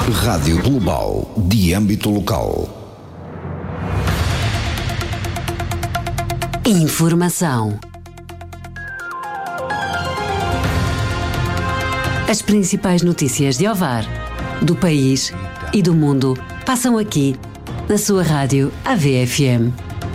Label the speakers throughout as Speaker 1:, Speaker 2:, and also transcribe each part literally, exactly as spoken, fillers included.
Speaker 1: Rádio Global, de âmbito local.
Speaker 2: Informação. As principais notícias de Ovar, do país e do mundo passam aqui, na sua rádio A V F M.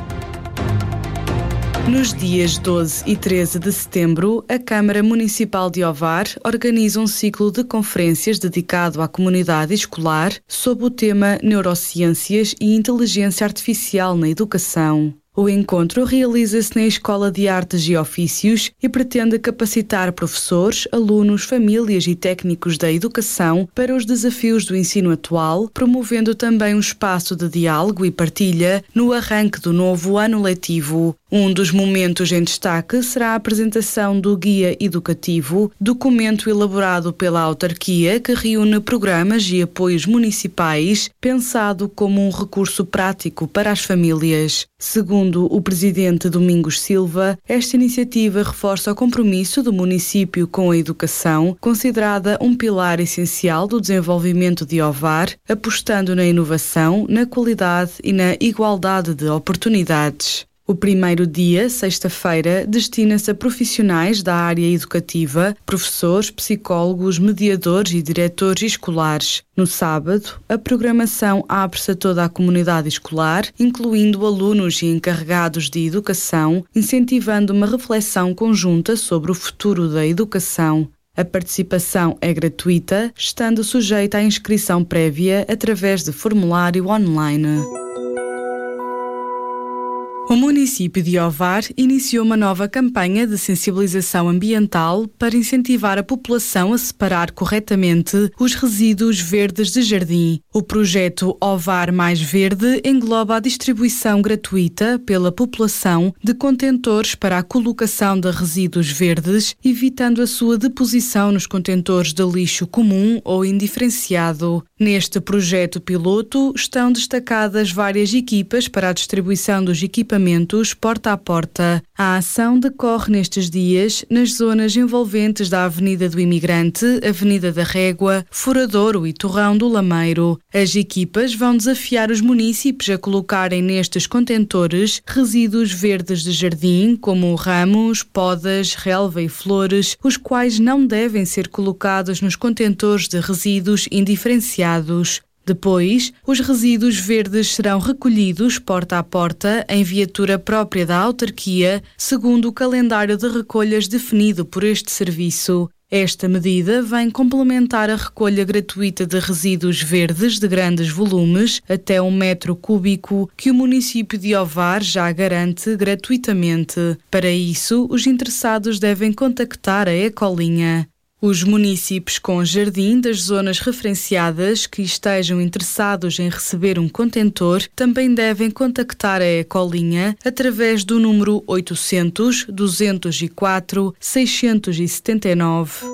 Speaker 3: Nos dias doze e treze de setembro, a Câmara Municipal de Ovar organiza um ciclo de conferências dedicado à comunidade escolar sob o tema Neurociências e Inteligência Artificial na Educação. O encontro realiza-se na Escola de Artes e Ofícios e pretende capacitar professores, alunos, famílias e técnicos da educação para os desafios do ensino atual, promovendo também um espaço de diálogo e partilha no arranque do novo ano letivo. Um dos momentos em destaque será a apresentação do Guia Educativo, documento elaborado pela autarquia que reúne programas e apoios municipais, pensado como um recurso prático para as famílias. Segundo o presidente Domingos Silva, esta iniciativa reforça o compromisso do município com a educação, considerada um pilar essencial do desenvolvimento de Ovar, apostando na inovação, na qualidade e na igualdade de oportunidades. O primeiro dia, sexta-feira, destina-se a profissionais da área educativa, professores, psicólogos, mediadores e diretores escolares. No sábado, a programação abre-se a toda a comunidade escolar, incluindo alunos e encarregados de educação, incentivando uma reflexão conjunta sobre o futuro da educação. A participação é gratuita, estando sujeita à inscrição prévia através de formulário online. O município de Ovar iniciou uma nova campanha de sensibilização ambiental para incentivar a população a separar corretamente os resíduos verdes de jardim. O projeto Ovar Mais Verde engloba a distribuição gratuita pela população de contentores para a colocação de resíduos verdes, evitando a sua deposição nos contentores de lixo comum ou indiferenciado. Neste projeto piloto estão destacadas várias equipas para a distribuição dos equipamentos porta a porta. A ação decorre nestes dias nas zonas envolventes da Avenida do Imigrante, Avenida da Régua, Furadouro e Torrão do Lameiro. As equipas vão desafiar os munícipes a colocarem nestes contentores resíduos verdes de jardim, como ramos, podas, relva e flores, os quais não devem ser colocados nos contentores de resíduos indiferenciados. Depois, os resíduos verdes serão recolhidos porta a porta em viatura própria da autarquia, segundo o calendário de recolhas definido por este serviço. Esta medida vem complementar a recolha gratuita de resíduos verdes de grandes volumes, até um metro cúbico, que o município de Ovar já garante gratuitamente. Para isso, os interessados devem contactar a Ecolinha. Os munícipes com jardim das zonas referenciadas que estejam interessados em receber um contentor também devem contactar a Ecolinha através do número oitocentos, duzentos e quatro, seiscentos e setenta e nove.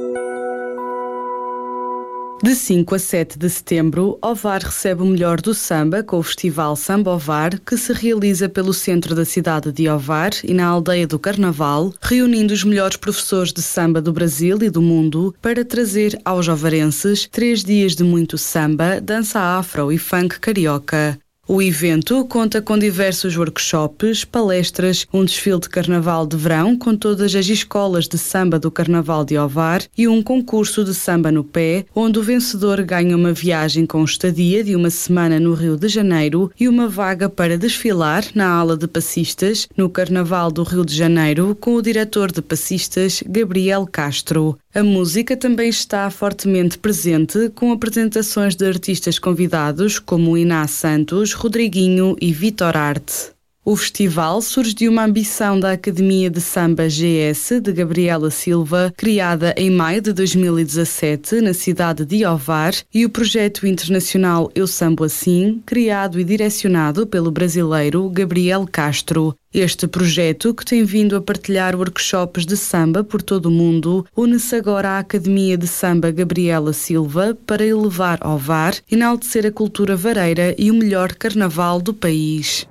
Speaker 3: De cinco a sete de setembro, Ovar recebe o melhor do samba com o Festival Samba Ovar, que se realiza pelo centro da cidade de Ovar e na aldeia do Carnaval, reunindo os melhores professores de samba do Brasil e do mundo para trazer aos ovarenses três dias de muito samba, dança afro e funk carioca. O evento conta com diversos workshops, palestras, um desfile de carnaval de verão com todas as escolas de samba do Carnaval de Ovar e um concurso de samba no pé, onde o vencedor ganha uma viagem com estadia de uma semana no Rio de Janeiro e uma vaga para desfilar na ala de passistas no Carnaval do Rio de Janeiro com o diretor de passistas Gabriel Castro. A música também está fortemente presente, com apresentações de artistas convidados como Iná Santos, Rodriguinho e Vitor Arte. O festival surge de uma ambição da Academia de Samba G S de Gabriela Silva, criada em maio de dois mil e dezassete na cidade de Ovar, e o projeto internacional Eu Sambo Assim, criado e direcionado pelo brasileiro Gabriel Castro. Este projeto, que tem vindo a partilhar workshops de samba por todo o mundo, une-se agora à Academia de Samba Gabriela Silva para elevar Ovar, enaltecer a cultura vareira e o melhor carnaval do país.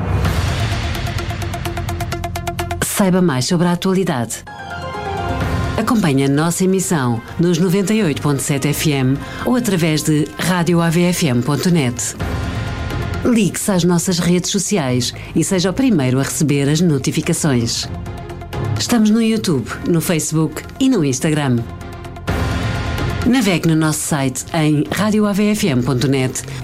Speaker 2: Saiba mais sobre a atualidade. Acompanhe a nossa emissão nos noventa e oito ponto sete F M ou através de rádio A V F M ponto net. Ligue-se às nossas redes sociais e seja o primeiro a receber as notificações. Estamos no YouTube, no Facebook e no Instagram. Navegue no nosso site em rádio A V F M ponto net